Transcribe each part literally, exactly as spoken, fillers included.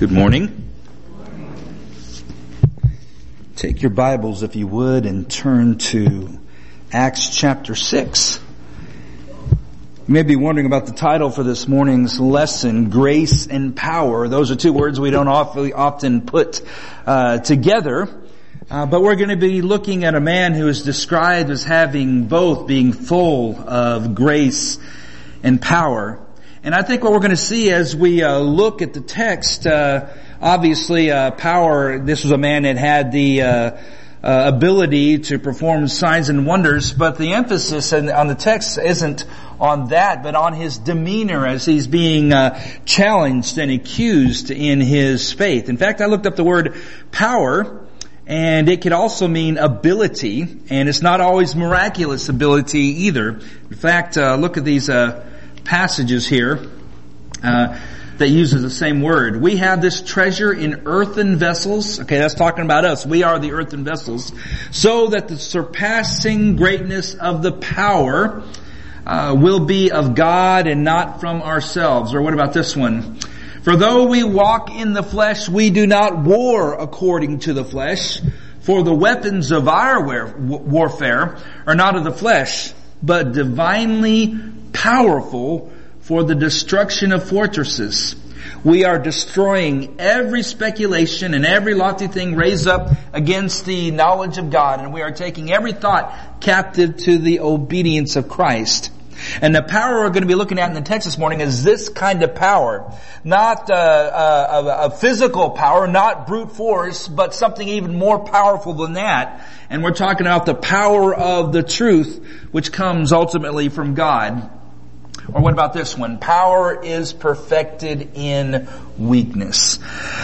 Good morning. Take your Bibles, if you would, and turn to Acts chapter six. You may be wondering about the title for this morning's lesson, Grace and Power. Those are two words we don't often put uh, together. Uh, but we're going to be looking at a man who is described as having both, being full of grace and power. And I think what we're going to see as we uh, look at the text, uh, obviously uh, power, this was a man that had the uh, uh, ability to perform signs and wonders, but the emphasis on the text isn't on that, but on his demeanor as he's being uh, challenged and accused in his faith. In fact, I looked up the word power, and it could also mean ability, and it's not always miraculous ability either. In fact, uh, look at these uh passages here uh that uses the same word. We have this treasure in earthen vessels. Okay, that's talking about us. We are the earthen vessels. So that the surpassing greatness of the power uh will be of God and not from ourselves. Or what about this one? For though we walk in the flesh, we do not war according to the flesh. For the weapons of our warfare are not of the flesh, but divinely powerful for the destruction of fortresses. We are destroying every speculation and every lofty thing raised up against the knowledge of God, and we are taking every thought captive to the obedience of Christ. And the power we're going to be looking at in the text this morning is this kind of power. Not uh, a, a physical power, not brute force, but something even more powerful than that. And we're talking about the power of the truth, which comes ultimately from God. Or what about this one? Power is perfected in weakness.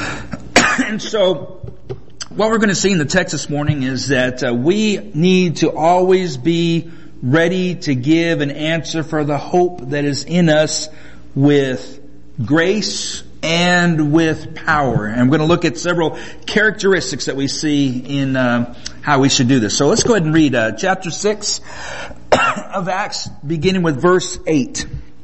And so, what we're going to see in the text this morning is that uh, we need to always be ready to give an answer for the hope that is in us with grace and with power. And I'm going to look at several characteristics that we see in uh, how we should do this. So let's go ahead and read uh, chapter six of Acts, beginning with verse eight.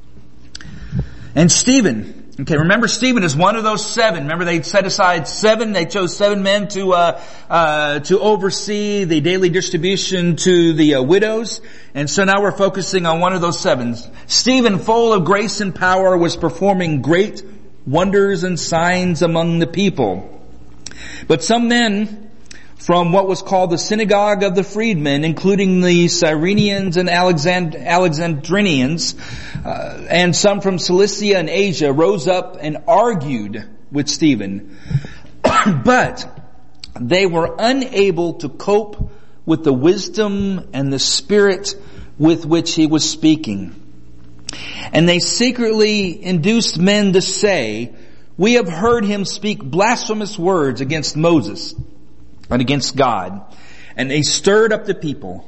And Stephen, okay, remember Stephen is one of those seven. Remember they set aside seven, they chose seven men to uh uh to oversee the daily distribution to the uh, widows. And so now we're focusing on one of those seven. Stephen, full of grace and power, was performing great wonders and signs among the people. But some men from what was called the synagogue of the freedmen, including the Cyrenians and Alexand- Alexandrinians, uh, and some from Cilicia and Asia, rose up and argued with Stephen. But they were unable to cope with the wisdom and the spirit with which he was speaking. And they secretly induced men to say, "We have heard him speak blasphemous words against Moses and against God." And they stirred up the people.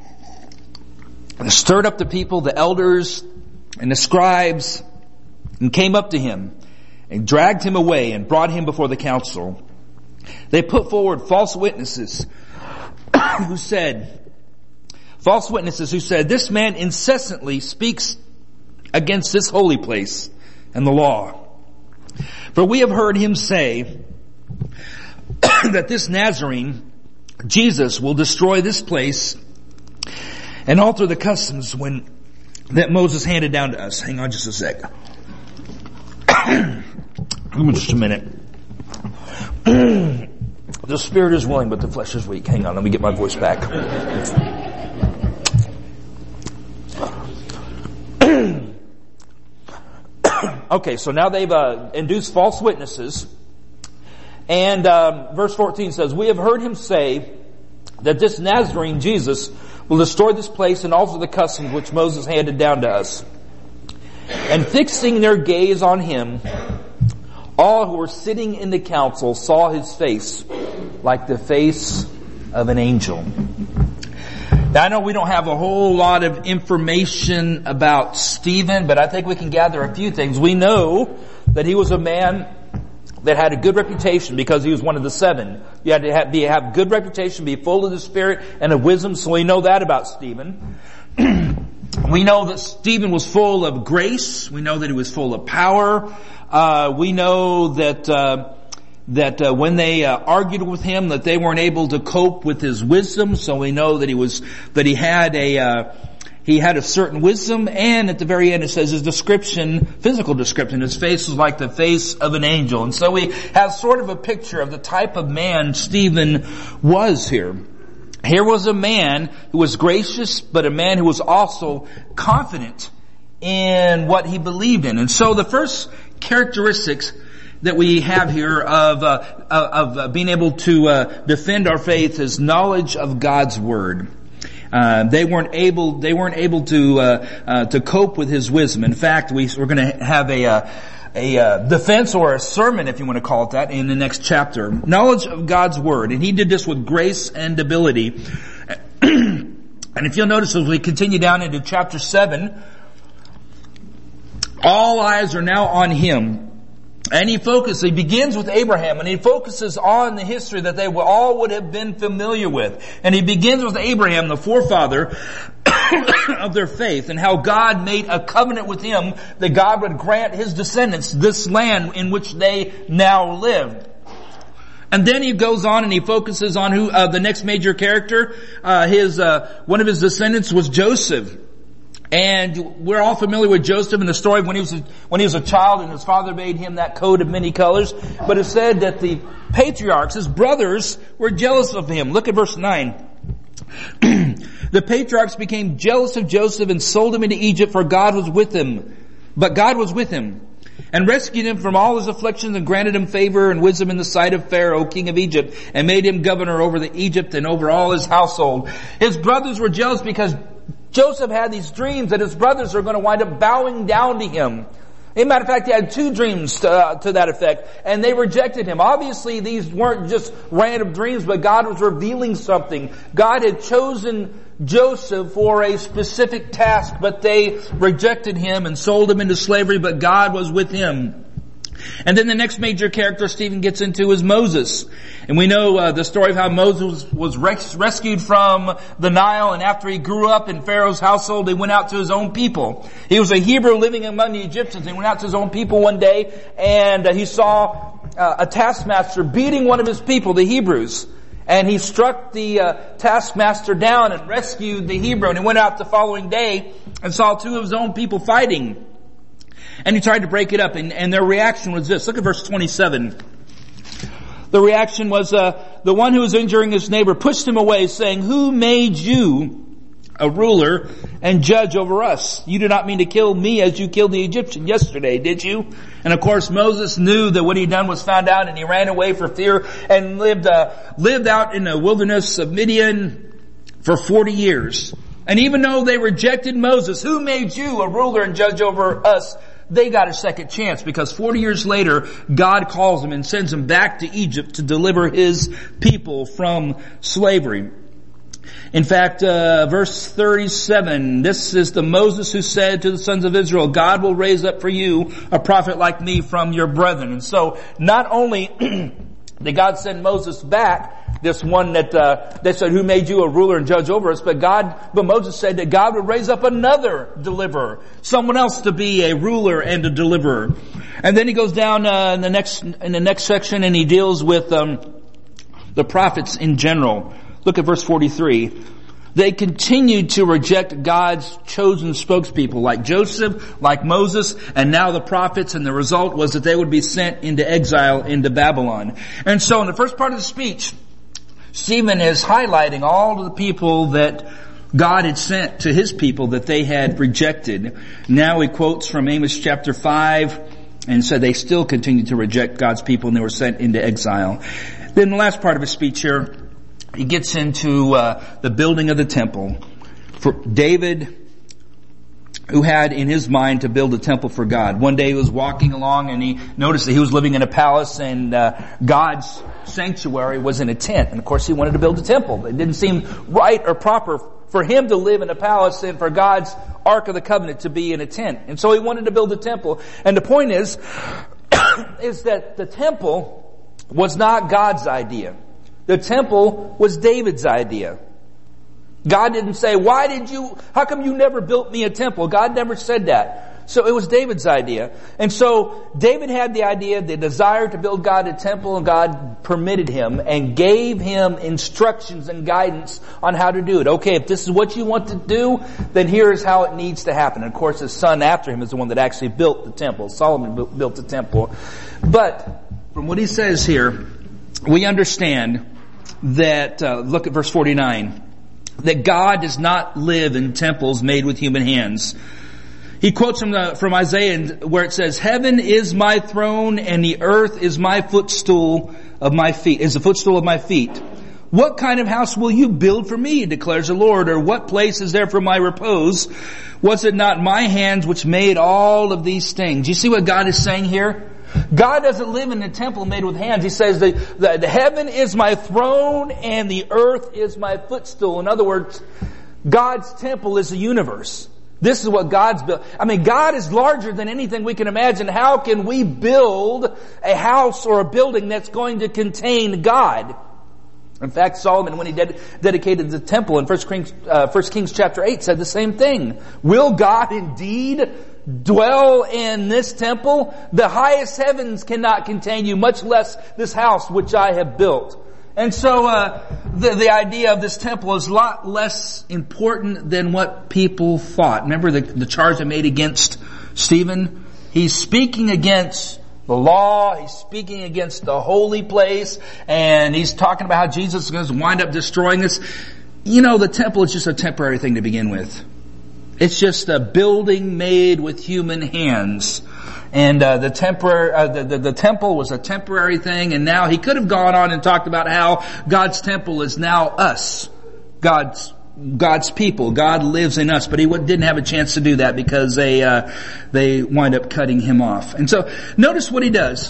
They stirred up the people, the elders and the scribes, and came up to him and dragged him away and brought him before the council. They put forward false witnesses who said, false witnesses who said, "This man incessantly speaks against this holy place and the law. For we have heard him say that this Nazarene, Jesus, will destroy this place and alter the customs when that Moses handed down to us." Hang on just a sec. Give me just a minute. The spirit is willing, but the flesh is weak. Hang on, let me get my voice back. Okay, so now they've uh, induced false witnesses. And um, verse fourteen says, "We have heard him say that this Nazarene, Jesus, will destroy this place and alter the customs which Moses handed down to us." And fixing their gaze on him, all who were sitting in the council saw his face like the face of an angel. Now, I know we don't have a whole lot of information about Stephen, but I think we can gather a few things. We know that he was a man that had a good reputation because he was one of the seven. You had to have, be, have good reputation, be full of the Spirit and of wisdom, so we know that about Stephen. we know that Stephen was full of grace. We know that he was full of power. Uh, we know that, uh, that uh, when they uh, argued with him, that they weren't able to cope with his wisdom. So we know that he was, that he had a, uh, he had a certain wisdom. And at the very end it says his description, physical description, his face was like the face of an angel. And so we have sort of a picture of the type of man Stephen was here. Here was a man who was gracious, but a man who was also confident in what he believed in. And so the first characteristics that we have here of uh, of uh, being able to uh, defend our faith is knowledge of God's word. Uh, they weren't able they weren't able to uh, uh, to cope with his wisdom. In fact, we, we're going to have a uh, a uh, defense or a sermon, if you want to call it that, in the next chapter. Knowledge of God's word, and he did this with grace and ability. And if you'll notice, as we continue down into chapter seven, all eyes are now on him. And he focuses, he begins with Abraham, and he focuses on the history that they all would have been familiar with. And he begins with Abraham, the forefather of their faith, and how God made a covenant with him that God would grant his descendants this land in which they now live. And then he goes on and he focuses on who, uh, the next major character. Uh, his, uh, one of his descendants was Joseph. And we're all familiar with Joseph in the story when he was a, when he was a child and his father made him that coat of many colors. But it said that the patriarchs, his brothers, were jealous of him. Look at verse nine. The patriarchs became jealous of Joseph and sold him into Egypt, for God was with him. But God was with him and rescued him from all his afflictions and granted him favor and wisdom in the sight of Pharaoh, king of Egypt, and made him governor over the Egypt and over all his household. His brothers were jealous because Joseph had these dreams that his brothers are going to wind up bowing down to him. As a matter of fact, he had two dreams to, uh, to that effect, and they rejected him. Obviously, these weren't just random dreams, but God was revealing something. God had chosen Joseph for a specific task, but they rejected him and sold him into slavery, but God was with him. And then the next major character Stephen gets into is Moses. And we know uh, the story of how Moses was res- rescued from the Nile, and after he grew up in Pharaoh's household, he went out to his own people. He was a Hebrew living among the Egyptians. He went out to his own people one day, and uh, he saw uh, a taskmaster beating one of his people, the Hebrews. And he struck the uh, taskmaster down and rescued the Hebrew. And he went out the following day and saw two of his own people fighting. And he tried to break it up, and, and their reaction was this. Look at verse twenty-seven. The reaction was, uh, the one who was injuring his neighbor pushed him away, saying, "Who made you a ruler and judge over us? You do not mean to kill me as you killed the Egyptian yesterday, did you?" And of course Moses knew that what he'd done was found out, and he ran away for fear and lived, uh, lived out in the wilderness of Midian for forty years. And even though they rejected Moses, "Who made you a ruler and judge over us?" they got a second chance, because forty years later, God calls them and sends them back to Egypt to deliver his people from slavery. In fact, uh, verse thirty-seven, this is the Moses who said to the sons of Israel, "God will raise up for you a prophet like me from your brethren." And so, not only did God send Moses back, this one that, uh, they said, "Who made you a ruler and judge over us?" But God, but Moses said that God would raise up another deliverer, someone else to be a ruler and a deliverer. And then he goes down, uh, in the next, in the next section, and he deals with, um, the prophets in general. Look at verse forty-three. They continued to reject God's chosen spokespeople like Joseph, like Moses, and now the prophets, and the result was that they would be sent into exile into Babylon. And so in the first part of the speech, Stephen is highlighting all of the people that God had sent to his people that they had rejected. Now he quotes from Amos chapter five and said they still continued to reject God's people and they were sent into exile. Then the last part of his speech here, he gets into uh, the building of the temple. For David, who had in his mind to build a temple for God. One day he was walking along and he noticed that he was living in a palace, and uh, God's sanctuary was in a tent. And of course he wanted to build a temple. It didn't seem right or proper for him to live in a palace and for God's Ark of the Covenant to be in a tent. And so he wanted to build a temple. And the point is, is that the temple was not God's idea. The temple was David's idea. God didn't say, why did you, how come you never built me a temple? God never said that. So it was David's idea. And so David had the idea, the desire to build God a temple, and God permitted him and gave him instructions and guidance on how to do it. Okay, if this is what you want to do, then here's how it needs to happen. And of course, his son after him is the one that actually built the temple. Solomon built the temple. But from what he says here, we understand that, uh, look at verse forty-nine, that God does not live in temples made with human hands. He quotes from the, from Isaiah where it says, heaven is my throne and the earth is my footstool of my feet, is the footstool of my feet. What kind of house will you build for me, declares the Lord, or what place is there for my repose? Was it not my hands which made all of these things? You see what God is saying here? God doesn't live in a temple made with hands. He says the, the, the heaven is my throne and the earth is my footstool. In other words, God's temple is the universe. This is what God's built. I mean, God is larger than anything we can imagine. How can we build a house or a building that's going to contain God? In fact, Solomon, when he ded- dedicated the temple in First Kings, uh, First Kings chapter eight, said the same thing. Will God indeed dwell in this temple? The highest heavens cannot contain you, much less this house which I have built. And so uh the, the idea of this temple is a lot less important than what people thought. Remember the, the charge I made against Stephen? He's speaking against the law. He's speaking against the holy place. And he's talking about how Jesus is going to wind up destroying this. You know, the temple is just a temporary thing to begin with. It's just a building made with human hands. And uh, the temporary, uh, the, the, the temple was a temporary thing, and now he could have gone on and talked about how God's temple is now us, God's God's people. God lives in us, but he didn't have a chance to do that because they uh, they wind up cutting him off. And so, notice what he does.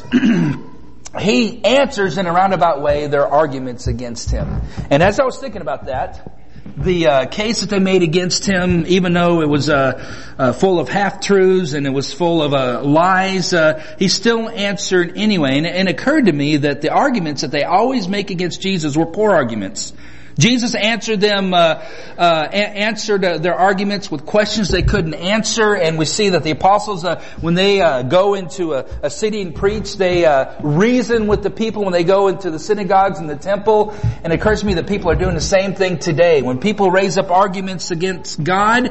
He answers in a roundabout way their arguments against him. And as I was thinking about that, the uh, case that they made against him, even though it was uh, uh, full of half-truths and it was full of uh, lies, uh, he still answered anyway. And, and it occurred to me that the arguments that they always make against Jesus were poor arguments. Jesus answered them, uh, uh, a- answered uh, their arguments with questions they couldn't answer. And we see that the apostles, uh, when they uh, go into a, a city and preach, they uh, reason with the people when they go into the synagogues and the temple. And it occurs to me that people are doing the same thing today. When people raise up arguments against God,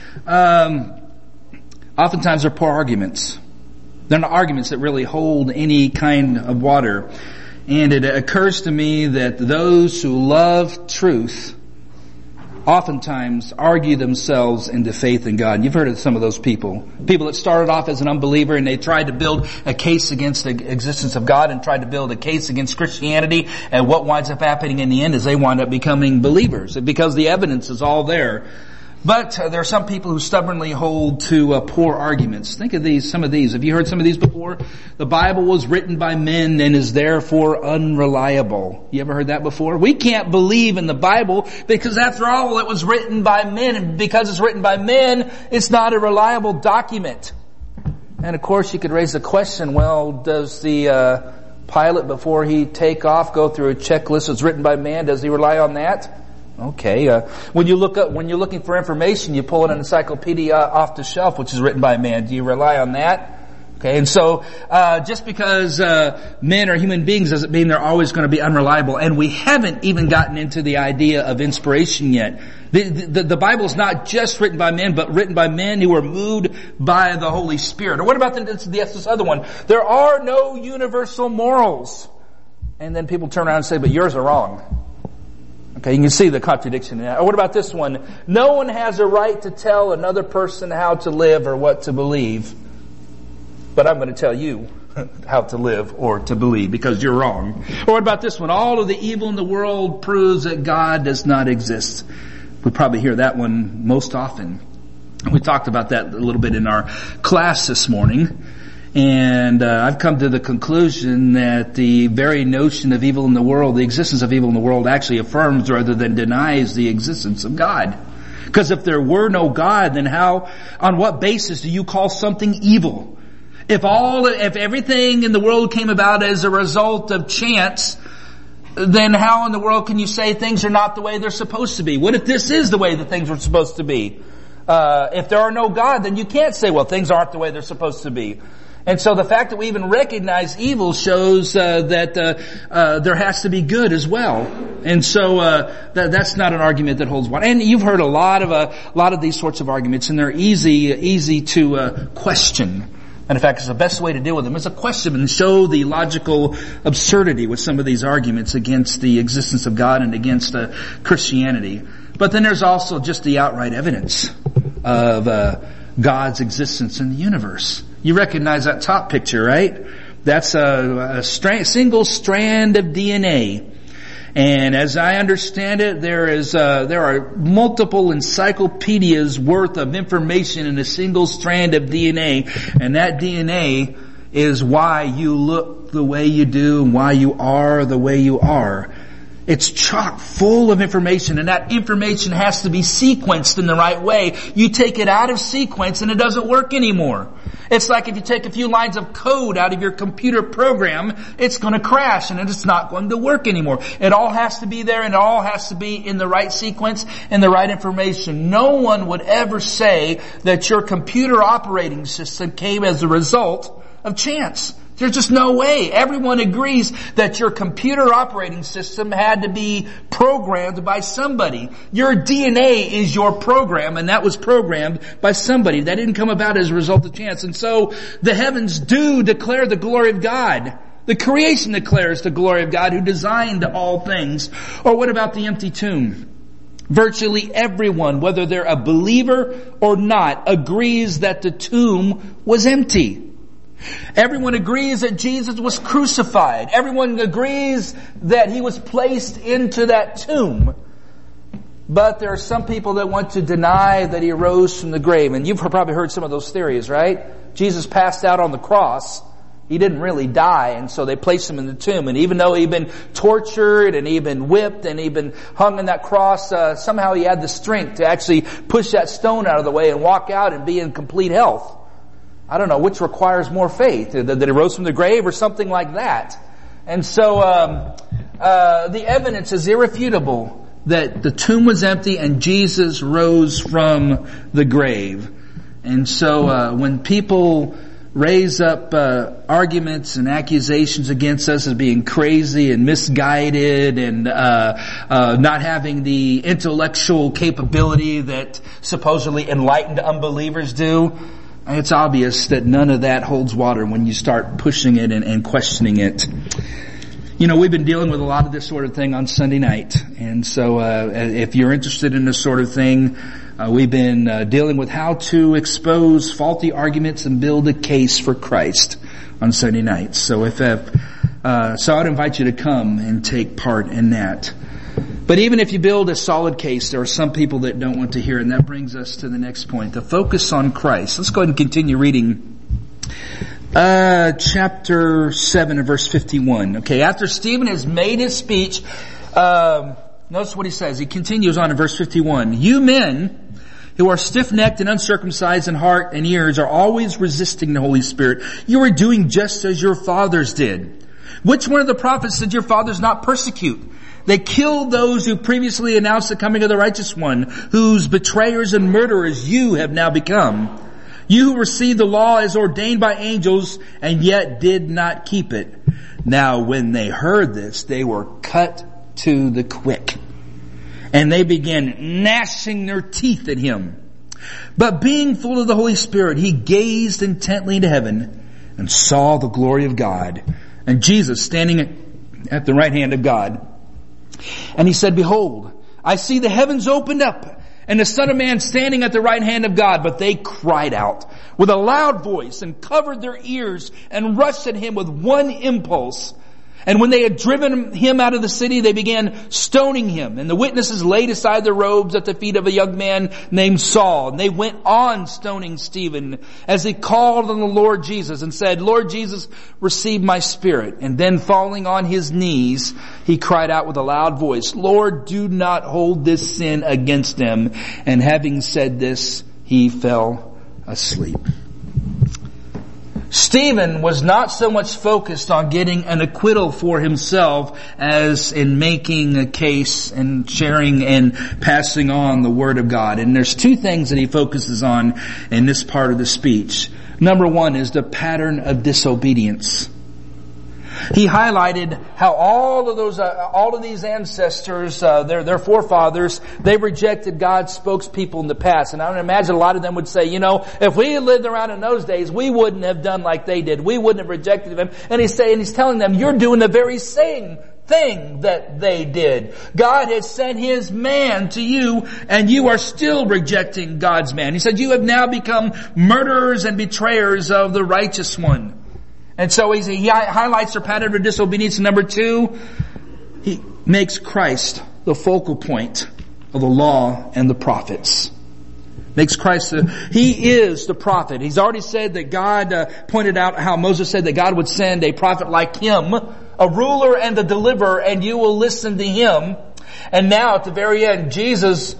um, oftentimes they're poor arguments. They're not arguments that really hold any kind of water. And it occurs to me that those who love truth oftentimes argue themselves into faith in God. And you've heard of some of those people. People that started off as an unbeliever and they tried to build a case against the existence of God and tried to build a case against Christianity. And what winds up happening in the end is they wind up becoming believers because the evidence is all there. But uh, there are some people who stubbornly hold to uh, poor arguments. Think of these, some of these. Have you heard some of these before? The Bible was written by men and is therefore unreliable. You ever heard that before? We can't believe in the Bible because after all, it was written by men. And because it's written by men, it's not a reliable document. And of course, you could raise the question, well, does the uh, pilot, before he take off, go through a checklist that's written by man? Does he rely on that? Okay, uh, when you look up, when you're looking for information, you pull an encyclopedia off the shelf, which is written by man. Do you rely on that? Okay, and so, uh, just because, uh, men are human beings doesn't mean they're always going to be unreliable. And we haven't even gotten into the idea of inspiration yet. The, the, the Bible is not just written by men, but written by men who are moved by the Holy Spirit. Or what about the, this, this other one? There are no universal morals. And then people turn around and say, but yours are wrong. Okay, you can see the contradiction in that. Or what about this one? No one has a right to tell another person how to live or what to believe. But I'm going to tell you how to live or to believe because you're wrong. Or what about this one? All of the evil in the world proves that God does not exist. We probably hear that one most often. We talked about that a little bit in our class this morning. And uh, I've come to the conclusion that the very notion of evil in the world, the existence of evil in the world, actually affirms rather than denies the existence of God. Because if there were no God, then how, on what basis do you call something evil? If all, if everything in the world came about as a result of chance, then how in the world can you say things are not the way they're supposed to be? What if this is the way that things are supposed to be? Uh, if there are no God, then you can't say, well, things aren't the way they're supposed to be. And so the fact that we even recognize evil shows uh, that uh, uh, there has to be good as well. And so uh, that, that's not an argument that holds water. And you've heard a lot of a lot of these sorts of arguments, and they're easy easy to uh, question. And in fact, it's the best way to deal with them is to question them and show the logical absurdity with some of these arguments against the existence of God and against uh, Christianity. But then there's also just the outright evidence of uh, God's existence in the universe. You recognize that top picture, right? That's a, a stra- single strand of D N A. And as I understand it, there is uh, there are multiple encyclopedias worth of information in a single strand of D N A. And that D N A is why you look the way you do and why you are the way you are. It's chock full of information, and that information has to be sequenced in the right way. You take it out of sequence and it doesn't work anymore. It's like if you take a few lines of code out of your computer program, it's going to crash and it's not going to work anymore. It all has to be there, and it all has to be in the right sequence and the right information. No one would ever say that your computer operating system came as a result of chance. There's just no way. Everyone agrees that your computer operating system had to be programmed by somebody. Your D N A is your program, and that was programmed by somebody. That didn't come about as a result of chance. And so the heavens do declare the glory of God. The creation declares the glory of God who designed all things. Or what about the empty tomb? Virtually everyone, whether they're a believer or not, agrees that the tomb was empty. Everyone agrees that Jesus was crucified. Everyone agrees that he was placed into that tomb. But there are some people that want to deny that he arose from the grave. And you've probably heard some of those theories, right? Jesus passed out on the cross. He didn't really die, and so they placed him in the tomb. And even though he'd been tortured and he'd been whipped and he'd been hung on that cross, uh, somehow he had the strength to actually push that stone out of the way and walk out and be in complete health. I don't know which requires more faith, that he rose from the grave or something like that. And so um, uh, the evidence is irrefutable that the tomb was empty and Jesus rose from the grave. And so uh, when people raise up uh, arguments and accusations against us as being crazy and misguided and uh, uh not having the intellectual capability that supposedly enlightened unbelievers do, it's obvious that none of that holds water when you start pushing it and, and questioning it. You know, we've been dealing with a lot of this sort of thing on Sunday night. And so uh if you're interested in this sort of thing, uh, we've been uh, dealing with how to expose faulty arguments and build a case for Christ on Sunday nights. So if uh, uh so I'd invite you to come and take part in that. But even if you build a solid case, there are some people that don't want to hear it. And that brings us to the next point, the focus on Christ. Let's go ahead and continue reading uh chapter seven and verse fifty-one. Okay, after Stephen has made his speech, um, notice what he says. He continues on in verse fifty-one. You men who are stiff-necked and uncircumcised in heart and ears are always resisting the Holy Spirit. You are doing just as your fathers did. Which one of the prophets did your fathers not persecute? They killed those who previously announced the coming of the righteous one, whose betrayers and murderers you have now become. You who received the law as ordained by angels and yet did not keep it. Now when they heard this, they were cut to the quick, and they began gnashing their teeth at him. But being full of the Holy Spirit, he gazed intently into heaven and saw the glory of God, and Jesus standing at the right hand of God. And he said, behold, I see the heavens opened up and the Son of Man standing at the right hand of God. But they cried out with a loud voice and covered their ears and rushed at him with one impulse. And when they had driven him out of the city, they began stoning him. And the witnesses laid aside their robes at the feet of a young man named Saul. And they went on stoning Stephen as he called on the Lord Jesus and said, Lord Jesus, receive my spirit. And then falling on his knees, he cried out with a loud voice, Lord, do not hold this sin against them. And having said this, he fell asleep. Stephen was not so much focused on getting an acquittal for himself as in making a case and sharing and passing on the Word of God. And there's two things that he focuses on in this part of the speech. Number one is the pattern of disobedience. He highlighted how all of those, uh, all of these ancestors, uh, their, their forefathers, they rejected God's spokespeople in the past. And I would imagine a lot of them would say, you know, if we had lived around in those days, we wouldn't have done like they did. We wouldn't have rejected him. And he's saying, he's telling them, you're doing the very same thing that they did. God has sent His man to you, and you are still rejecting God's man. He said, you have now become murderers and betrayers of the righteous one. And so he, he highlights their pattern of disobedience. Number two, he makes Christ the focal point of the law and the prophets. Makes Christ, the, He is the prophet. He's already said that God uh, pointed out how Moses said that God would send a prophet like him, a ruler and a deliverer, and you will listen to him. And now at the very end, Jesus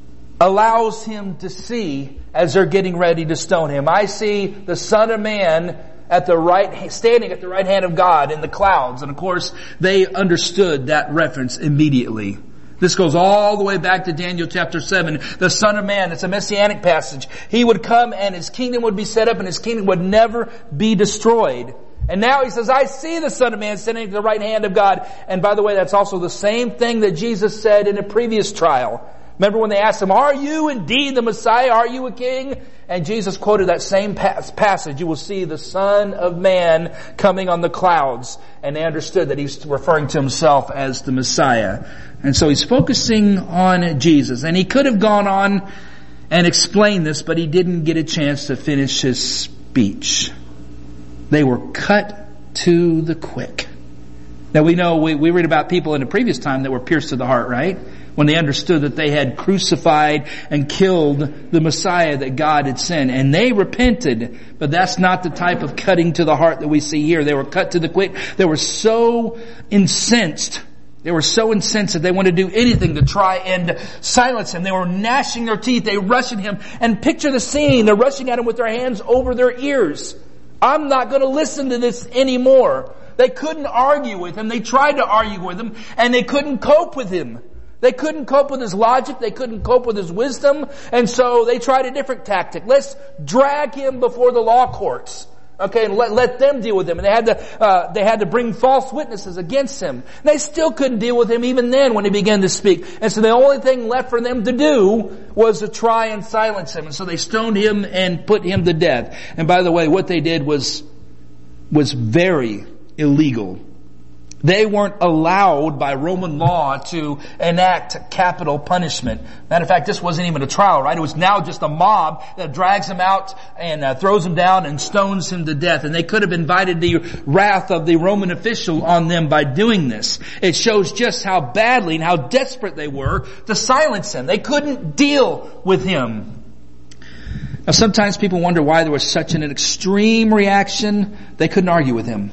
allows him to see as they're getting ready to stone him. I see the Son of Man at the right, standing at the right hand of God in the clouds. And of course, they understood that reference immediately. This goes all the way back to Daniel chapter seven. The Son of Man, it's a messianic passage. He would come and His kingdom would be set up and His kingdom would never be destroyed. And now He says, I see the Son of Man standing at the right hand of God. And by the way, that's also the same thing that Jesus said in a previous trial. Remember when they asked Him, are you indeed the Messiah? Are you a king? And Jesus quoted that same passage. You will see the Son of Man coming on the clouds. And they understood that He's referring to Himself as the Messiah. And so He's focusing on Jesus. And He could have gone on and explained this, but He didn't get a chance to finish His speech. They were cut to the quick. Now we know, we, we read about people in the previous time that were pierced to the heart, right? When they understood that they had crucified and killed the Messiah that God had sent. And they repented, but that's not the type of cutting to the heart that we see here. They were cut to the quick. They were so incensed. They were so incensed that they wanted to do anything to try and silence him. They were gnashing their teeth. They rushed at him. And picture the scene. They're rushing at him with their hands over their ears. I'm not going to listen to this anymore. They couldn't argue with him. They tried to argue with him, and they couldn't cope with him. They couldn't cope with his logic. They couldn't cope with his wisdom. And so they tried a different tactic. Let's drag him before the law courts. Okay, and let, let them deal with him. And they had to, uh, they had to bring false witnesses against him. And they still couldn't deal with him even then when he began to speak. And so the only thing left for them to do was to try and silence him. And so they stoned him and put him to death. And by the way, what they did was, was very illegal. They weren't allowed by Roman law to enact capital punishment. Matter of fact, this wasn't even a trial, right? It was now just a mob that drags him out and uh, throws him down and stones him to death. And they could have invited the wrath of the Roman official on them by doing this. It shows just how badly and how desperate they were to silence him. They couldn't deal with him. Now, sometimes people wonder why there was such an extreme reaction. They couldn't argue with him.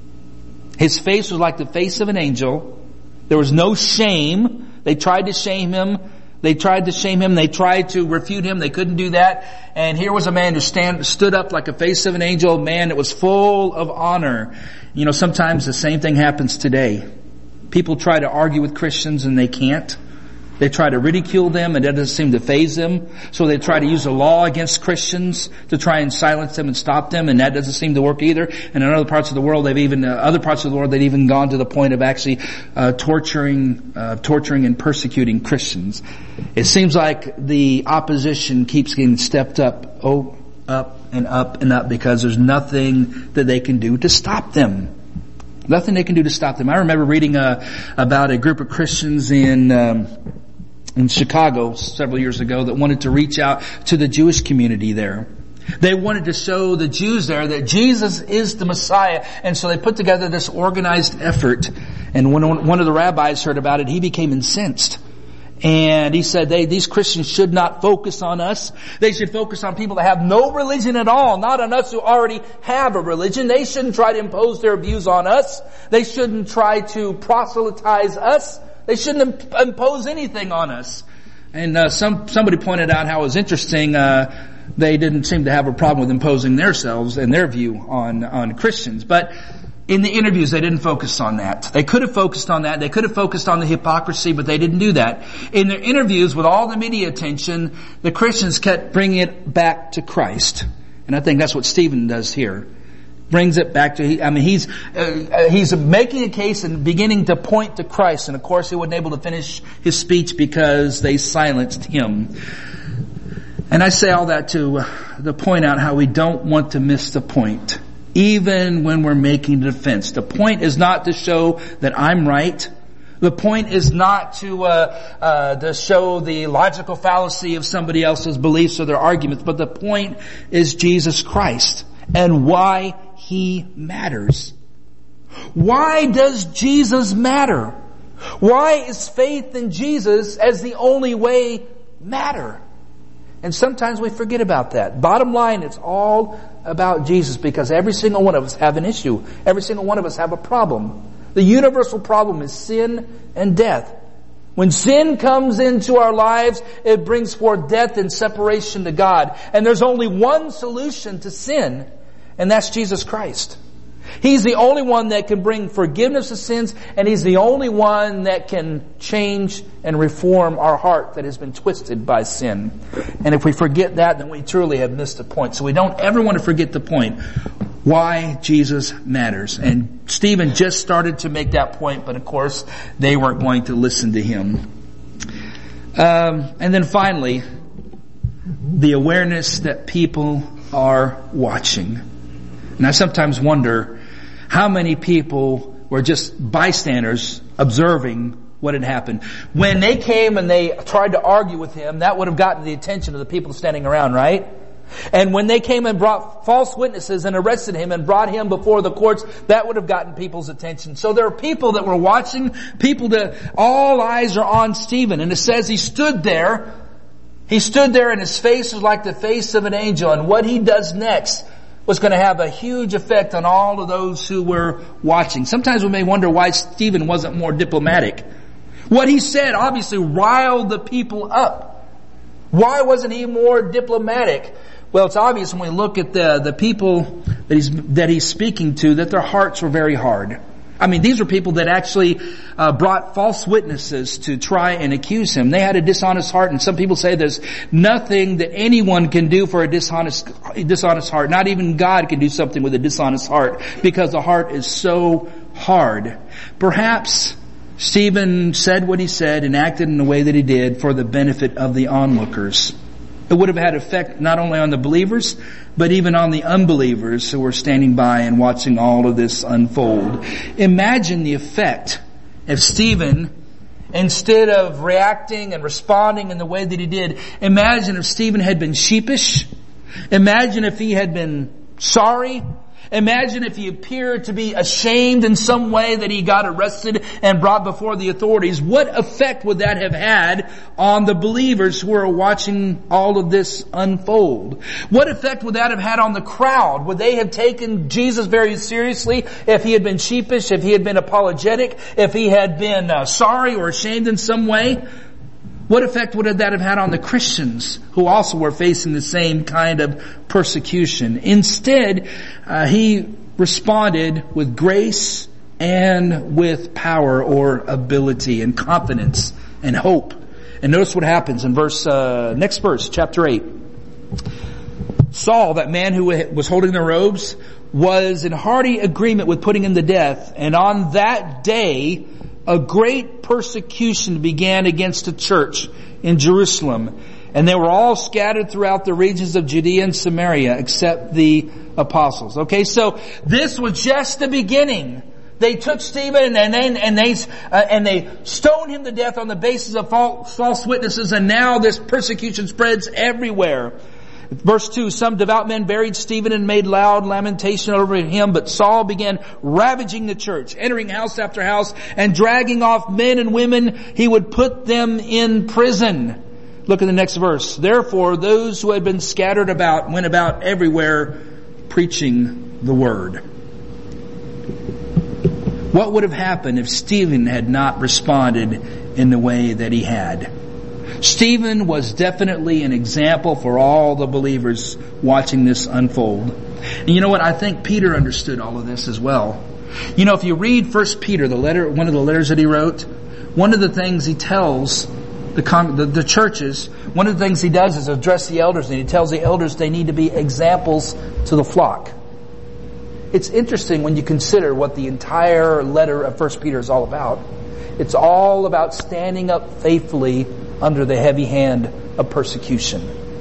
His face was like the face of an angel. There was no shame. They tried to shame him. They tried to shame him. They tried to refute him. They couldn't do that. And here was a man who stand, stood up like a face of an angel, a man that was full of honor. You know, sometimes the same thing happens today. People try to argue with Christians and they can't. They try to ridicule them and it doesn't seem to faze them. So they try to use the law against Christians to try and silence them and stop them, and that doesn't seem to work either. And in other parts of the world, they've even, uh, other parts of the world, they've even gone to the point of actually uh, torturing, uh, torturing and persecuting Christians. It seems like the opposition keeps getting stepped up, oh, up and up and up because there's nothing that they can do to stop them. Nothing they can do to stop them. I remember reading uh, about a group of Christians in um, in Chicago several years ago that wanted to reach out to the Jewish community there. They wanted to show the Jews there that Jesus is the Messiah, and so they put together this organized effort. And when one of the rabbis heard about it, he became incensed. And he said, they, these Christians should not focus on us. They should focus on people that have no religion at all, not on us who already have a religion. They shouldn't try to impose their views on us. They shouldn't try to proselytize us. They shouldn't imp- impose anything on us. And uh, some somebody pointed out how it was interesting. Uh, they didn't seem to have a problem with imposing themselves and their view on, on Christians. But in the interviews, they didn't focus on that. They could have focused on that. They could have focused on the hypocrisy, but they didn't do that. In their interviews, with all the media attention, the Christians kept bringing it back to Christ. And I think that's what Stephen does here. Brings it back to, I mean, he's, uh, he's making a case and beginning to point to Christ. And of course, he wasn't able to finish his speech because they silenced him. And I say all that to, uh, to point out how we don't want to miss the point. Even when we're making a defense. The point is not to show that I'm right. The point is not to, uh, uh, to show the logical fallacy of somebody else's beliefs or their arguments, but the point is Jesus Christ and why He matters. Why does Jesus matter? Why is faith in Jesus as the only way matter? And sometimes we forget about that. Bottom line, it's all about Jesus, because every single one of us have an issue. Every single one of us have a problem. The universal problem is sin and death. When sin comes into our lives, it brings forth death and separation to God. And there's only one solution to sin, and that's Jesus Christ. He's the only one that can bring forgiveness of sins, and He's the only one that can change and reform our heart that has been twisted by sin. And if we forget that, then we truly have missed the point. So we don't ever want to forget the point. Why Jesus matters. And Stephen just started to make that point, but of course they weren't going to listen to him. Um, and then finally, the awareness that people are watching. And I sometimes wonder how many people were just bystanders observing what had happened. When they came and they tried to argue with him, that would have gotten the attention of the people standing around, right? And when they came and brought false witnesses and arrested him and brought him before the courts, that would have gotten people's attention. So there are people that were watching, people that all eyes are on Stephen. And it says he stood there, he stood there and his face was like the face of an angel. And what he does next was going to have a huge effect on all of those who were watching. Sometimes we may wonder why Stephen wasn't more diplomatic. What he said obviously riled the people up. Why wasn't he more diplomatic? Well, it's obvious when we look at the, the people that he's, that he's speaking to, that their hearts were very hard. I mean, these were people that actually uh, brought false witnesses to try and accuse him. They had a dishonest heart, and some people say there's nothing that anyone can do for a dishonest, dishonest heart. Not even God can do something with a dishonest heart, because the heart is so hard. Perhaps Stephen said what he said and acted in the way that he did for the benefit of the onlookers. It would have had effect not only on the believers, but even on the unbelievers who were standing by and watching all of this unfold. Imagine the effect if Stephen, instead of reacting and responding in the way that he did, imagine if Stephen had been sheepish. Imagine if he had been sorry. Imagine if he appeared to be ashamed in some way that he got arrested and brought before the authorities. What effect would that have had on the believers who are watching all of this unfold? What effect would that have had on the crowd? Would they have taken Jesus very seriously if he had been sheepish, if he had been apologetic, if he had been uh, sorry or ashamed in some way? What effect would that have had on the Christians who also were facing the same kind of persecution? Instead, uh, he responded with grace and with power or ability and confidence and hope. And notice what happens in verse, uh, next verse, chapter eight. Saul, that man who was holding the robes, was in hearty agreement with putting him to death. And on that day, a great persecution began against the church in Jerusalem. And they were all scattered throughout the regions of Judea and Samaria, except the apostles. Okay, so this was just the beginning. They took Stephen and then and they uh, and they stoned him to death on the basis of false, false witnesses, and now this persecution spreads everywhere. Verse two, some devout men buried Stephen and made loud lamentation over him, but Saul began ravaging the church, entering house after house and dragging off men and women. He would put them in prison. Look at the next verse. Therefore, those who had been scattered about went about everywhere preaching the word. What would have happened if Stephen had not responded in the way that he had? Stephen was definitely an example for all the believers watching this unfold. And you know what? I think Peter understood all of this as well. You know, if you read First Peter, the letter, one of the letters that he wrote, one of the things he tells the, the, the churches, one of the things he does is address the elders, and he tells the elders they need to be examples to the flock. It's interesting when you consider what the entire letter of First Peter is all about. It's all about standing up faithfully under the heavy hand of persecution.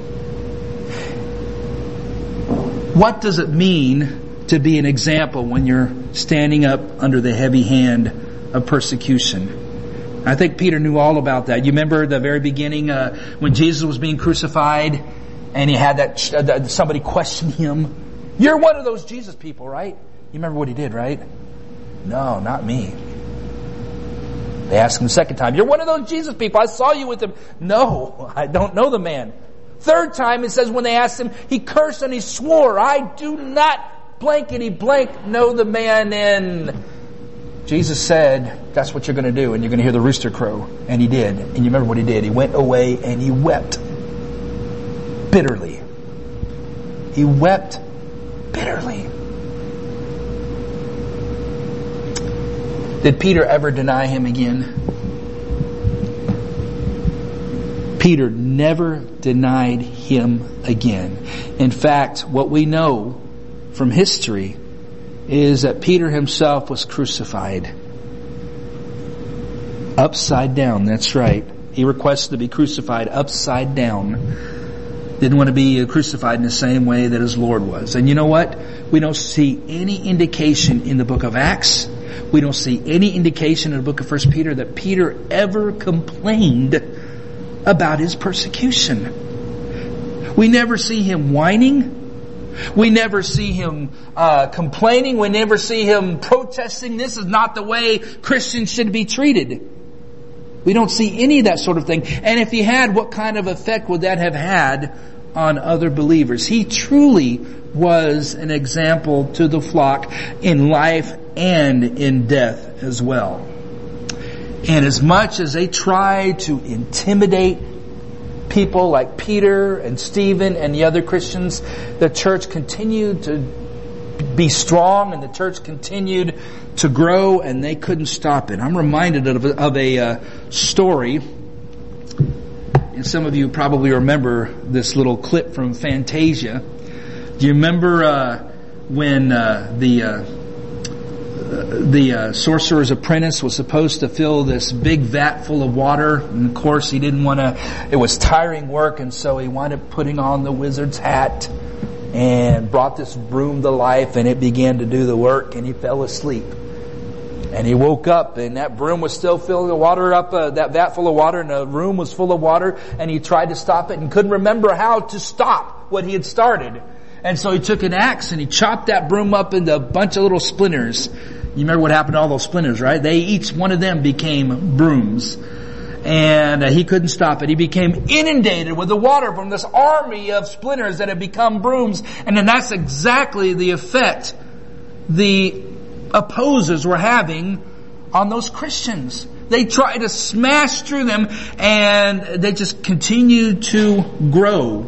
What does it mean to be an example when you're standing up under the heavy hand of persecution? I think Peter knew all about that. You remember the very beginning uh, when Jesus was being crucified, and he had that uh, somebody question him. You're one of those Jesus people, right? You remember what he did, right? No, not me. They asked him the second time, you're one of those Jesus people. I saw you with him. No, I don't know the man. Third time, it says when they asked him, he cursed and he swore, I do not blankety blank know the man. And Jesus said, that's what you're going to do, and you're going to hear the rooster crow. And he did. And you remember what he did? He went away and he wept bitterly. He wept bitterly. Did Peter ever deny him again? Peter never denied him again. In fact, what we know from history is that Peter himself was crucified. Upside down, that's right. He requested to be crucified upside down. Didn't want to be crucified in the same way that his Lord was. And you know what? We don't see any indication in the book of Acts. We don't see any indication in the book of First Peter that Peter ever complained about his persecution. We never see him whining. We never see him uh, complaining. We never see him protesting. This is not the way Christians should be treated. We don't see any of that sort of thing. And if he had, what kind of effect would that have had on other believers? He truly was an example to the flock in life and in death as well. And as much as they tried to intimidate people like Peter and Stephen and the other Christians, the church continued to be strong, and the church continued to grow, and they couldn't stop it. I'm reminded of a, of a uh, story, and some of you probably remember this little clip from Fantasia. Do you remember uh, when uh, the uh, the uh, sorcerer's apprentice was supposed to fill this big vat full of water, and of course he didn't want to, it was tiring work, and so he wound up putting on the wizard's hat and brought this broom to life, and it began to do the work, and he fell asleep. And he woke up, and that broom was still filling the water up, uh, that vat full of water, and the room was full of water, and he tried to stop it and couldn't remember how to stop what he had started. And so he took an axe and he chopped that broom up into a bunch of little splinters. You remember what happened to all those splinters, right? They, each one of them became brooms. And uh, he couldn't stop it. He became inundated with the water from this army of splinters that had become brooms. And then that's exactly the effect the opposers were having on those Christians. They tried to smash through them, and they just continued to grow.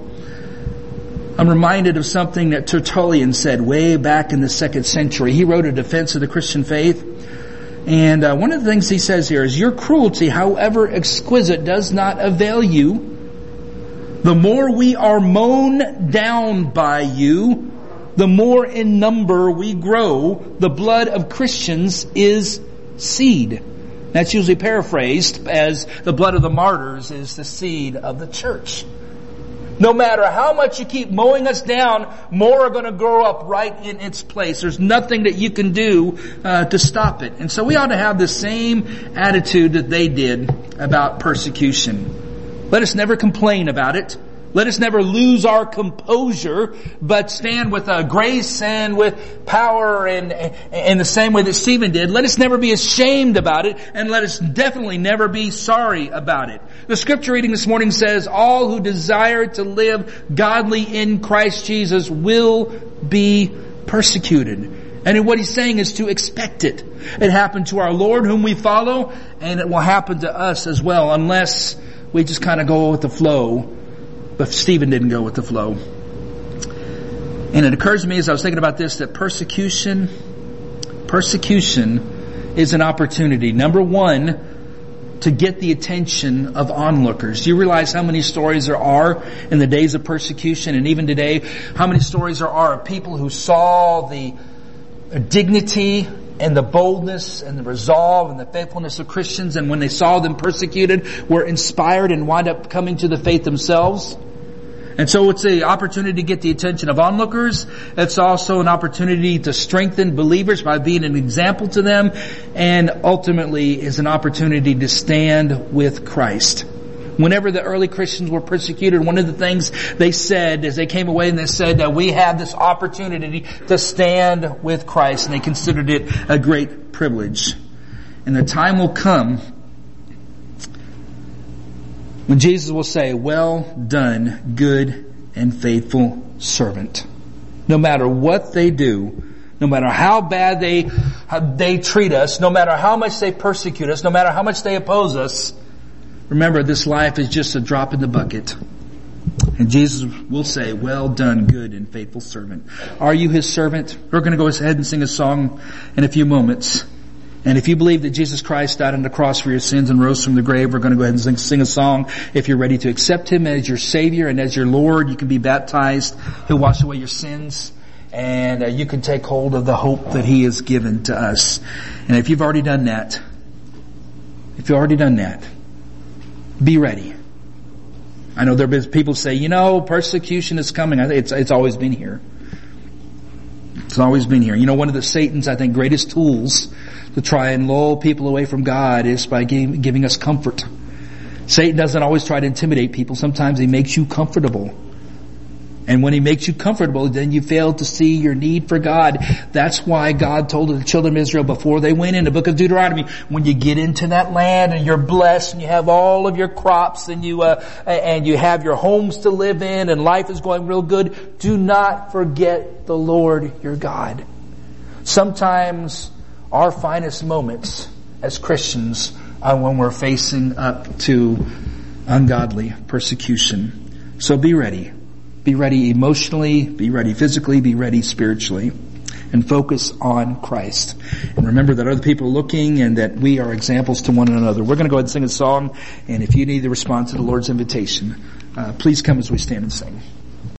I'm reminded of something that Tertullian said way back in the second century. He wrote a defense of the Christian faith. And uh, one of the things he says here is, your cruelty, however exquisite, does not avail you. The more we are mown down by you, the more in number we grow. The blood of Christians is seed. That's usually paraphrased as the blood of the martyrs is the seed of the church. No matter how much you keep mowing us down, more are going to grow up right in its place. There's nothing that you can do uh, to stop it. And so we ought to have the same attitude that they did about persecution. Let us never complain about it. Let us never lose our composure, but stand with uh, grace and with power, and in the same way that Stephen did. Let us never be ashamed about it, and let us definitely never be sorry about it. The scripture reading this morning says, all who desire to live godly in Christ Jesus will be persecuted. And what he's saying is to expect it. It happened to our Lord whom we follow, and it will happen to us as well, unless we just kind of go with the flow. But Stephen didn't go with the flow. And it occurs to me as I was thinking about this that persecution, persecution is an opportunity. Number one, to get the attention of onlookers. Do you realize how many stories there are in the days of persecution and even today? How many stories there are of people who saw the dignity and the boldness and the resolve and the faithfulness of Christians, and when they saw them persecuted, were inspired and wind up coming to the faith themselves? And so it's an opportunity to get the attention of onlookers. It's also an opportunity to strengthen believers by being an example to them. And ultimately is an opportunity to stand with Christ. Whenever the early Christians were persecuted, one of the things they said as they came away, and they said that we have this opportunity to stand with Christ. And they considered it a great privilege. And the time will come when Jesus will say, well done, good and faithful servant. No matter what they do, no matter how bad they, how they treat us, no matter how much they persecute us, no matter how much they oppose us, remember this life is just a drop in the bucket. And Jesus will say, well done, good and faithful servant. Are you His servant? We're going to go ahead and sing a song in a few moments. And if you believe that Jesus Christ died on the cross for your sins and rose from the grave, we're going to go ahead and sing, sing a song. If you're ready to accept Him as your Savior and as your Lord, you can be baptized. He'll wash away your sins. And uh, you can take hold of the hope that He has given to us. And if you've already done that, if you've already done that, be ready. I know there have been people say, you know, persecution is coming. I think it's, it's always been here. It's always been here. You know, one of the Satan's, I think, greatest tools to try and lull people away from God is by giving, giving us comfort. Satan doesn't always try to intimidate people. Sometimes he makes you comfortable. And when he makes you comfortable, then you fail to see your need for God. That's why God told the children of Israel before they went in the book of Deuteronomy, when you get into that land and you're blessed and you have all of your crops and you, uh, and you have your homes to live in and life is going real good, do not forget the Lord your God. Sometimes our finest moments as Christians are when we're facing up to ungodly persecution. So be ready. Be ready emotionally, be ready physically, be ready spiritually, and focus on Christ. And remember that other people are looking and that we are examples to one another. We're going to go ahead and sing a song, and if you need to respond to the Lord's invitation, uh, please come as we stand and sing.